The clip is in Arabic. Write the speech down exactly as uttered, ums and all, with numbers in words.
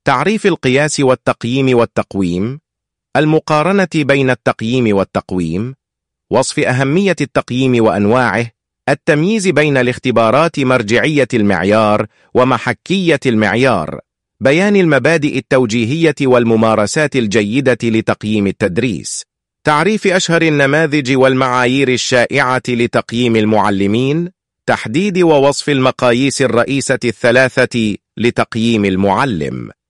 تعريف القياس والتقييم والتقويم، المقارنة بين التقييم والتقويم، وصف أهمية التقييم وأنواعه، التمييز بين الاختبارات مرجعية المعيار ومحكية المعيار، بيان المبادئ التوجيهية والممارسات الجيدة لتقييم التدريس، تعريف أشهر النماذج والمعايير الشائعة لتقييم المعلمين، تحديد ووصف المقاييس الرئيسة الثلاثة لتقييم المعلم.